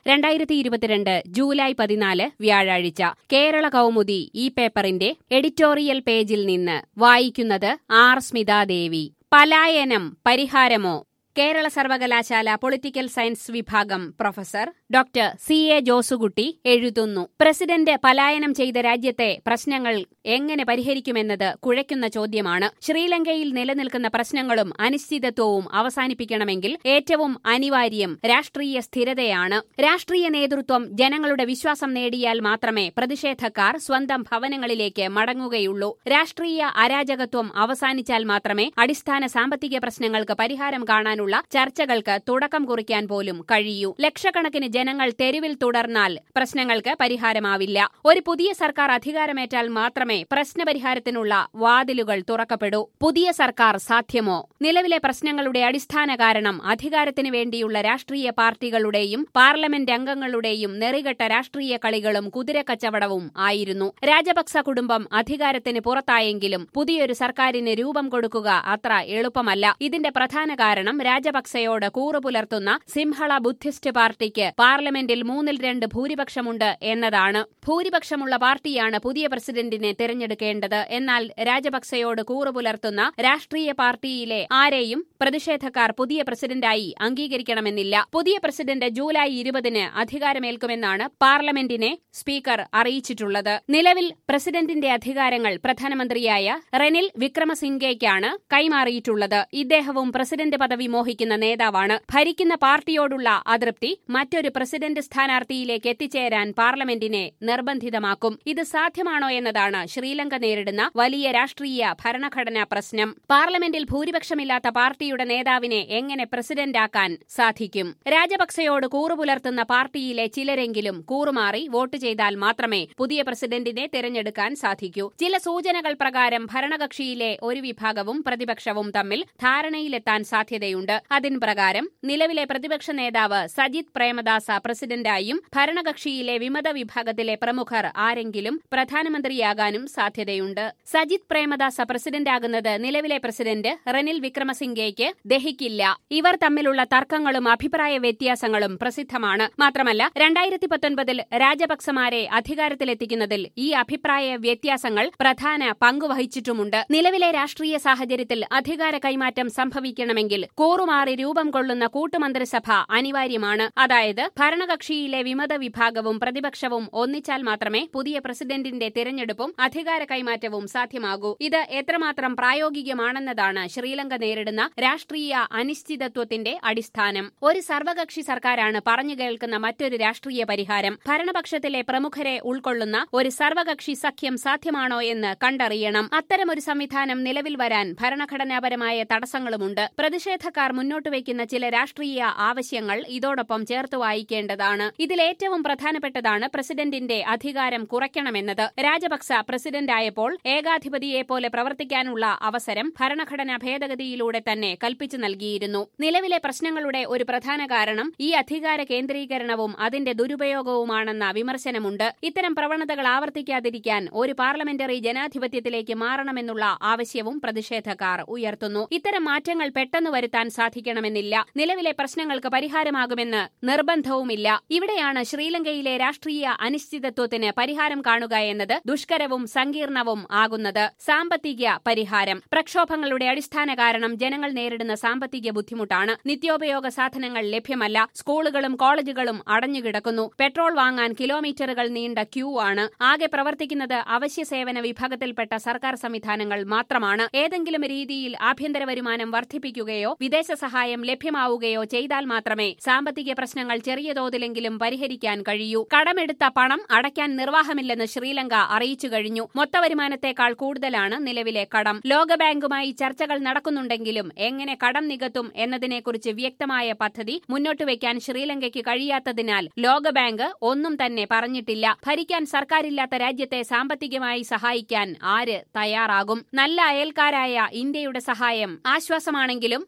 2022 July 14 വ്യാഴാഴ്ച കേരള കൗമുദി ഈ പേപ്പറിന്റെ എഡിറ്റോറിയൽ പേജിൽ നിന്ന് വായിക്കുന്നത് ആർ സ്മിതാദേവി. പലായനം പരിഹാരമോ? കേരള സർവകലാശാല പൊളിറ്റിക്കൽ സയൻസ് വിഭാഗം പ്രൊഫസർ ഡോക്ടർ CA ജോസുകുട്ടി എഴുതുന്നു. പ്രസിഡന്റ് പലായനം ചെയ്ത രാജ്യത്തെ പ്രശ്നങ്ങൾ എങ്ങനെ പരിഹരിക്കുമെന്നത് കുഴയ്ക്കുന്ന ചോദ്യമാണ്. ശ്രീലങ്കയിൽ നിലനിൽക്കുന്ന പ്രശ്നങ്ങളും അനിശ്ചിതത്വവും അവസാനിപ്പിക്കണമെങ്കിൽ ഏറ്റവും അനിവാര്യം രാഷ്ട്രീയ സ്ഥിരതയാണ്. രാഷ്ട്രീയ നേതൃത്വം ജനങ്ങളുടെ വിശ്വാസം നേടിയാൽ മാത്രമേ പ്രതിഷേധക്കാർ സ്വന്തം ഭവനങ്ങളിലേക്ക് മടങ്ങുകയുള്ളൂ. രാഷ്ട്രീയ അരാജകത്വം അവസാനിച്ചാൽ മാത്രമേ അടിസ്ഥാന സാമ്പത്തിക പ്രശ്നങ്ങൾക്ക് പരിഹാരം കാണാൻ ചർച്ചകൾക്ക് തുടക്കം കുറിക്കാൻ പോലും കഴിയൂ. ലക്ഷക്കണക്കിന് ജനങ്ങൾ തെരുവിൽ തുടർന്നാൽ പ്രശ്നങ്ങൾക്ക് പരിഹാരമാവില്ല. ഒരു പുതിയ സർക്കാർ അധികാരമേറ്റാൽ മാത്രമേ പ്രശ്നപരിഹാരത്തിനുള്ള വാതിലുകൾ തുറക്കപ്പെടൂ. പുതിയ സർക്കാർ സാധ്യമോ? നിലവിലെ പ്രശ്നങ്ങളുടെ അടിസ്ഥാന കാരണം അധികാരത്തിന് വേണ്ടിയുള്ള രാഷ്ട്രീയ പാർട്ടികളുടെയും പാർലമെന്റ് അംഗങ്ങളുടെയും നെറികെട്ട രാഷ്ട്രീയ കളികളും കുതിരക്കച്ചവടവും ആയിരുന്നു. രാജപക്സ കുടുംബം അധികാരത്തിന് പുറത്തായെങ്കിലും പുതിയൊരു സർക്കാരിന് രൂപം കൊടുക്കുക അത്ര എളുപ്പമല്ല. ഇതിന്റെ പ്രധാന കാരണം രാജപക്സയോട് കൂറുപുലർത്തുന്ന സിംഹള ബുദ്ധിസ്റ്റ് പാർട്ടിക്ക് പാർലമെന്റിൽ 2/3 ഭൂരിപക്ഷമുണ്ട് എന്നതാണ്. ഭൂരിപക്ഷമുള്ള പാർട്ടിയാണ് പുതിയ പ്രസിഡന്റിനെ തിരഞ്ഞെടുക്കേണ്ടത്. എന്നാൽ രാജപക്സയോട് കൂറുപുലർത്തുന്ന രാഷ്ട്രീയ പാർട്ടിയിലെ ആരെയും പ്രതിഷേധക്കാർ പുതിയ പ്രസിഡന്റായി അംഗീകരിക്കണമെന്നില്ല. പുതിയ പ്രസിഡന്റ് ജൂലൈ 20 അധികാരമേൽക്കുമെന്നാണ് പാർലമെന്റിനെ സ്പീക്കർ അറിയിച്ചിട്ടുള്ളത്. നിലവിൽ പ്രസിഡന്റിന്റെ അധികാരങ്ങൾ പ്രധാനമന്ത്രിയായ റെനിൽ വിക്രമസിംഗയ്ക്കാണ് കൈമാറിയിട്ടുള്ളത്. ഇദ്ദേഹവും പ്രസിഡന്റ് പദവി മോഹിക്കുന്ന നേതാവാണ്. ഭരിക്കുന്ന പാർട്ടിയോടുള്ള അതൃപ്തി മറ്റൊരു പ്രസിഡന്റ് സ്ഥാനാർത്ഥിയിലേക്ക് എത്തിച്ചേരാൻ പാർലമെന്റിനെ നിർബന്ധിതമാക്കും. ഇത് സാധ്യമാണോ എന്നതാണ് ശ്രീലങ്ക നേരിടുന്ന വലിയ രാഷ്ട്രീയ ഭരണഘടനാ പ്രശ്നം. പാർലമെന്റിൽ ഭൂരിപക്ഷമില്ലാത്ത പാർട്ടിയുടെ നേതാവിനെ എങ്ങനെ പ്രസിഡന്റാക്കാൻ സാധിക്കും? രാജപക്സയോട് കൂറുപുലർത്തുന്ന പാർട്ടിയിലെ ചിലരെങ്കിലും കൂറുമാറി വോട്ട് ചെയ്താൽ മാത്രമേ പുതിയ പ്രസിഡന്റിനെ തിരഞ്ഞെടുക്കാൻ സാധിക്കൂ. ചില സൂചനകൾ പ്രകാരം ഭരണകക്ഷിയിലെ ഒരു വിഭാഗവും പ്രതിപക്ഷവും തമ്മിൽ ധാരണയിലെത്താൻ സാധ്യതയുണ്ട്. അതിൻ പ്രകാരം നിലവിലെ പ്രതിപക്ഷ നേതാവ് സജിത് പ്രേമദാസ പ്രസിഡന്റായും ഭരണകക്ഷിയിലെ വിമത വിഭാഗത്തിലെ പ്രമുഖർ ആരെങ്കിലും പ്രധാനമന്ത്രിയാകാനും സാധ്യതയുണ്ട്. സജിത് പ്രേമദാസ പ്രസിഡന്റാകുന്നത് നിലവിലെ പ്രസിഡന്റ് റെനിൽ വിക്രമസിംഗയ്ക്ക് ദഹിക്കില്ല. ഇവർ തമ്മിലുള്ള തർക്കങ്ങളും അഭിപ്രായ വ്യത്യാസങ്ങളും പ്രസിദ്ധമാണ്. മാത്രമല്ല 2019 രാജപക്സമാരെ അധികാരത്തിലെത്തിക്കുന്നതിൽ ഈ അഭിപ്രായ വ്യത്യാസങ്ങൾ പ്രധാന പങ്കുവഹിച്ചിട്ടുമുണ്ട്. നിലവിലെ രാഷ്ട്രീയ സാഹചര്യത്തിൽ അധികാര കൈമാറ്റം സംഭവിക്കണമെങ്കിൽ കൂറുമാറി രൂപം കൊള്ളുന്ന കൂട്ടുമന്ത്രിസഭ അനിവാര്യമാണ്. അതായത് ഭരണകക്ഷിയിലെ വിമത വിഭാഗവും പ്രതിപക്ഷവും ഒന്നിച്ചാൽ മാത്രമേ പുതിയ പ്രസിഡന്റിന്റെ തിരഞ്ഞെടുപ്പും അധികാര കൈമാറ്റവും സാധ്യമാകൂ. ഇത് എത്രമാത്രം പ്രായോഗികമാണെന്നതാണ് ശ്രീലങ്ക നേരിടുന്ന രാഷ്ട്രീയ അനിശ്ചിതത്വത്തിന്റെ അടിസ്ഥാനം. ഒരു സർവകക്ഷി സർക്കാരാണ് പറഞ്ഞു കേൾക്കുന്ന മറ്റൊരു രാഷ്ട്രീയ പരിഹാരം. ഭരണപക്ഷത്തിലെ പ്രമുഖരെ ഉൾക്കൊള്ളുന്ന ഒരു സർവകക്ഷി സഖ്യം സാധ്യമാണോ എന്ന് കണ്ടറിയണം. അത്തരമൊരു സംവിധാനം നിലവിൽ വരാൻ ഭരണഘടനാപരമായ തടസ്സങ്ങളുമുണ്ട്. പ്രതിഷേധക്കാർ മുന്നോട്ടുവയ്ക്കുന്ന ചില രാഷ്ട്രീയ ആവശ്യങ്ങൾ ഇതോടൊപ്പം ചേർത്ത് വായിക്കേണ്ടതാണ്. ഇതിലേറ്റവും പ്രധാനപ്പെട്ടതാണ് പ്രസിഡന്റിന്റെ അധികാരം കുറയ്ക്കണമെന്നത്. രാജപക്സ പ്രസിഡന്റായപ്പോൾ ഏകാധിപതിയെപ്പോലെ പ്രവർത്തിക്കാനുള്ള അവസരം ഭരണഘടനാ ഭേദഗതിയിലൂടെ തന്നെ കൽപ്പിച്ചു നൽകിയിരുന്നു. നിലവിലെ പ്രശ്നങ്ങളുടെ ഒരു പ്രധാന കാരണം ഈ അധികാര കേന്ദ്രീകരണവും അതിന്റെ ദുരുപയോഗവുമാണെന്ന വിമർശനമുണ്ട്. ഇത്തരം പ്രവണതകൾ ആവർത്തിക്കാതിരിക്കാൻ ഒരു പാർലമെന്ററി ജനാധിപത്യത്തിലേക്ക് മാറണമെന്നുള്ള ആവശ്യവും പ്രതിഷേധക്കാർ ഉയർത്തുന്നു. ഇത്തരം മാറ്റങ്ങൾ പെട്ടെന്ന് വരുത്താൻ സാധിക്കണമെന്നില്ല. നിലവിലെ പ്രശ്നങ്ങൾക്ക് പരിഹാരമാകുമെന്ന് നിർബന്ധവുമില്ല. ഇവിടെയാണ് ശ്രീലങ്കയിലെ രാഷ്ട്രീയ അനിശ്ചിതത്വത്തിന് പരിഹാരം കാണുക എന്നത് ദുഷ്കരവും സങ്കീർണവും ആകുന്നത്. സാമ്പത്തിക പരിഹാരം. പ്രക്ഷോഭങ്ങളുടെ അടിസ്ഥാന കാരണം ജനങ്ങൾ നേരിടുന്ന സാമ്പത്തിക ബുദ്ധിമുട്ടാണ്. നിത്യോപയോഗ സാധനങ്ങൾ ലഭ്യമല്ല. സ്കൂളുകളും കോളേജുകളും അടഞ്ഞുകിടക്കുന്നു. പെട്രോൾ വാങ്ങാൻ കിലോമീറ്ററുകൾ നീണ്ട ക്യൂ ആണ്. ആകെ പ്രവർത്തിക്കുന്നത് അവശ്യ സേവന വിഭാഗത്തിൽപ്പെട്ട സർക്കാർ സംവിധാനങ്ങൾ മാത്രമാണ്. ഏതെങ്കിലും രീതിയിൽ ആഭ്യന്തര വരുമാനം വർദ്ധിപ്പിക്കുകയോ വിദേശ സഹായം ലഭ്യമാവുകയോ ചെയ്താൽ മാത്രമേ സാമ്പത്തിക പ്രശ്നങ്ങൾ ചെറിയ തോതിലെങ്കിലും പരിഹരിക്കാൻ കഴിയൂ. കടമെടുത്ത പണം അടയ്ക്കാൻ നിർവാഹമില്ലെന്ന് ശ്രീലങ്ക അറിയിച്ചു കഴിഞ്ഞു. മൊത്തവരുമാനത്തെക്കാൾ കൂടുതലാണ് നിലവിലെ കടം. ലോകബാങ്കുമായി ചർച്ചകൾ നടക്കുന്നുണ്ടെങ്കിലും എങ്ങനെ കടം നികത്തും എന്നതിനെക്കുറിച്ച് വ്യക്തമായ പദ്ധതി മുന്നോട്ടുവയ്ക്കാൻ ശ്രീലങ്കയ്ക്ക് കഴിയാത്തതിനാൽ ലോകബാങ്ക് ഒന്നും തന്നെ പറഞ്ഞിട്ടില്ല. ഭരിക്കാൻ സർക്കാരില്ലാത്ത രാജ്യത്തെ സാമ്പത്തികമായി സഹായിക്കാൻ ആര് തയ്യാറാകും? നല്ല അയൽക്കാരായ ഇന്ത്യയുടെ സഹായം ആശ്വാസമാണെങ്കിലും പ്രശ്ന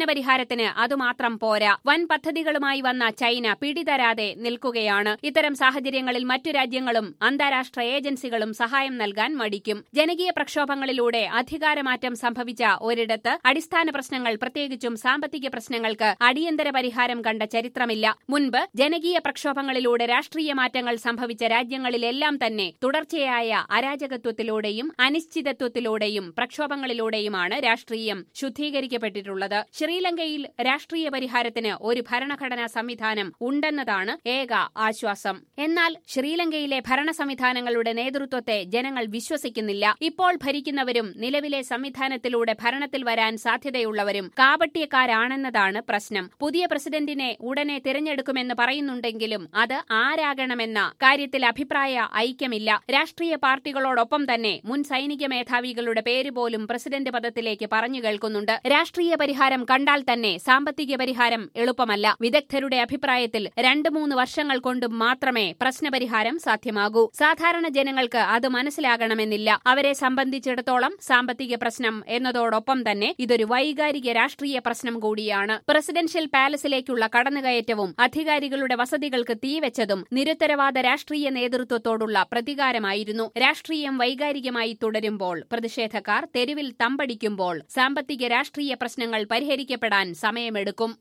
പ്രശ്നപരിഹാരത്തിന് അതുമാത്രം പോരാ. വൻ പദ്ധതികളുമായി വന്ന ചൈന പിടിതരാതെ നിൽക്കുകയാണ്. ഇത്തരം സാഹചര്യങ്ങളിൽ മറ്റു രാജ്യങ്ങളും അന്താരാഷ്ട്ര ഏജൻസികളും സഹായം നൽകാൻ മടിക്കും. ജനകീയ പ്രക്ഷോഭങ്ങളിലൂടെ അധികാരമാറ്റം സംഭവിച്ച ഒരിടത്ത് അടിസ്ഥാന പ്രശ്നങ്ങൾ, പ്രത്യേകിച്ചും സാമ്പത്തിക പ്രശ്നങ്ങൾക്ക് അടിയന്തര പരിഹാരം കണ്ട ചരിത്രമില്ല. മുൻപ് ജനകീയ പ്രക്ഷോഭങ്ങളിലൂടെ രാഷ്ട്രീയ മാറ്റങ്ങൾ സംഭവിച്ച രാജ്യങ്ങളിലെല്ലാം തന്നെ തുടർച്ചയായ അരാജകത്വത്തിലൂടെയും അനിശ്ചിതത്വത്തിലൂടെയും പ്രക്ഷോഭങ്ങളിലൂടെയുമാണ് രാഷ്ട്രീയം ശുദ്ധീകരിക്കപ്പെട്ടിട്ടുള്ളത്. ശ്രീലങ്കയിൽ രാഷ്ട്രീയ പരിഹാരത്തിന് ഒരു ഭരണഘടനാ സംവിധാനം ഉണ്ടെന്നതാണ് ഏക ആശ്വാസം. എന്നാൽ ശ്രീലങ്കയിലെ ഭരണ സംവിധാനങ്ങളുടെ നേതൃത്വത്തെ ജനങ്ങൾ വിശ്വസിക്കുന്നില്ല. ഇപ്പോൾ ഭരിക്കുന്നവരും നിലവിലെ സംവിധാനത്തിലൂടെ ഭരണത്തിൽ വരാൻ സാധ്യതയുള്ളവരും കാപട്യക്കാരാണെന്നതാണ് പ്രശ്നം. പുതിയ പ്രസിഡന്റിനെ ഉടനെ തിരഞ്ഞെടുക്കുമെന്ന് പറയുന്നുണ്ടെങ്കിലും അത് ആരാകണമെന്ന കാര്യത്തിൽ അഭിപ്രായ ഐക്യമില്ല. രാഷ്ട്രീയ പാർട്ടികളോടൊപ്പം തന്നെ മുൻ സൈനിക മേധാവികളുടെ പേര് പോലും പ്രസിഡന്റ് പദത്തിലേക്ക് പറഞ്ഞു കേൾക്കുന്നുണ്ട്. രാഷ്ട്രീയ പരിഹാരം കണ്ടാൽ തന്നെ സാമ്പത്തിക പരിഹാരം എളുപ്പമല്ല. വിദഗ്ധരുടെ അഭിപ്രായത്തിൽ 2-3 വർഷങ്ങൾ കൊണ്ട് മാത്രമേ പ്രശ്നപരിഹാരം സാധ്യമാകൂ. സാധാരണ ജനങ്ങൾക്ക് അത് മനസ്സിലാകണമെന്നില്ല. അവരെ സംബന്ധിച്ചിടത്തോളം സാമ്പത്തിക പ്രശ്നം എന്നതോടൊപ്പം തന്നെ ഇതൊരു വൈകാരിക രാഷ്ട്രീയ പ്രശ്നം കൂടിയാണ്. പ്രസിഡൻഷ്യൽ പാലസിലേക്കുള്ള കടന്നുകയറ്റവും അധികാരികളുടെ വസതികൾക്ക് തീവെച്ചതും നിരുത്തരവാദ രാഷ്ട്രീയ നേതൃത്വത്തോടുള്ള പ്രതികാരമായിരുന്നു. രാഷ്ട്രീയം വൈകാരികമായി തുടരുമ്പോൾ, പ്രതിഷേധക്കാർ തെരുവിൽ തമ്പടിക്കുമ്പോൾ സാമ്പത്തിക രാഷ്ട്രീയ പ്രശ്നങ്ങൾ പരിഹരിക്കപ്പെടാൻ സമയമെടുക്കും.